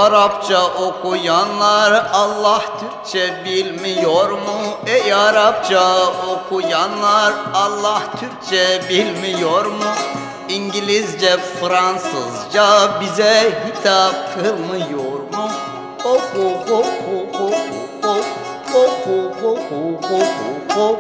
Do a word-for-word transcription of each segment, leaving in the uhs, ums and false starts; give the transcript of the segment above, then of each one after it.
Arapça okuyanlar Allah Türkçe bilmiyor mu? Ey Arapça okuyanlar Allah Türkçe bilmiyor mu? İngilizce, Fransızca bize hitap kılmıyor mu? Oh oh oh oh oh oh oh oh oh oh oh oh.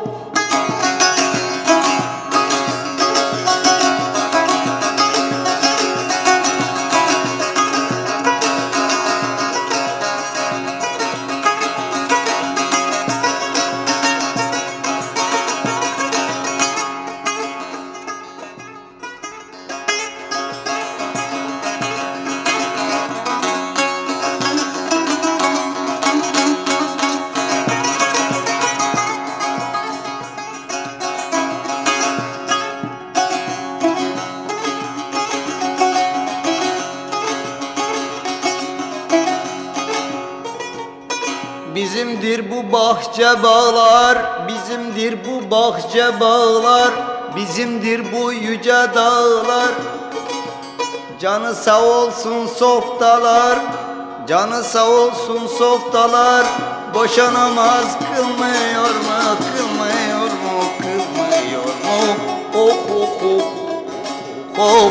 Bizimdir bu bahçe bağlar, bizimdir bu bahçe bağlar, bizimdir bu yüce dağlar. Canı sağ olsun softalar, canı sağ olsun softalar. Boşa namaz kılmıyor mu, kılmıyor mu, kılmıyor mu? Oh oh oh oh oh.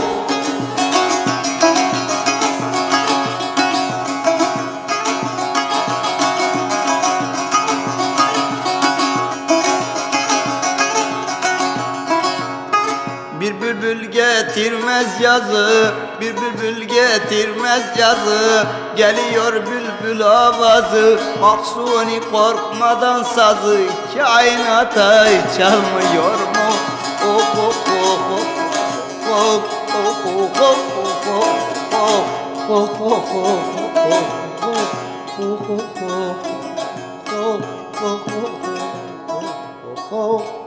Bir bülbül getirmez yazı, bir bülbül getirmez yazı. Geliyor bülbül avazı, Mahsuni korkmadan sazı. Kainata çalmıyor mu? Oh oh oh oh oh oh oh oh oh oh oh oh oh oh.